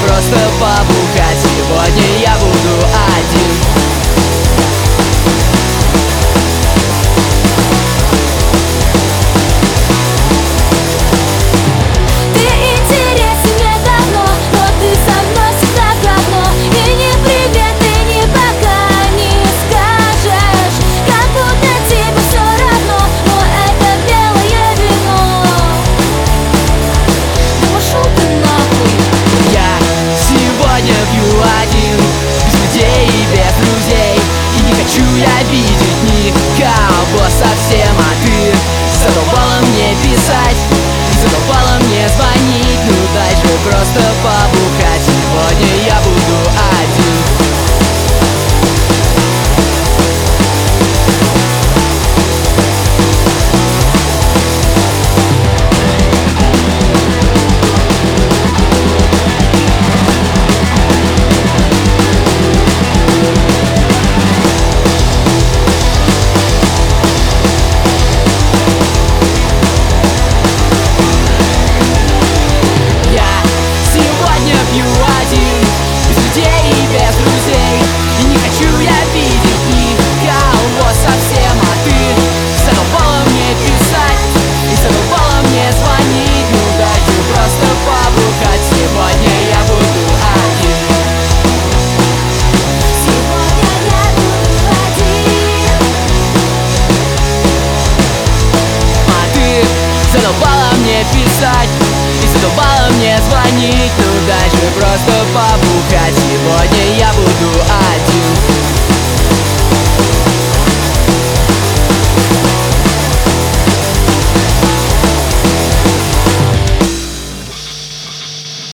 просто побухать. Сегодня я буду один. Я видеть никого совсем, а ты задолбала мне писать, задолбала мне звонить. Ну дай же просто побухать. Сегодня я буду один. Задолбала мне писать и задолбала мне звонить. Ну дай же просто побухать. Сегодня я буду один.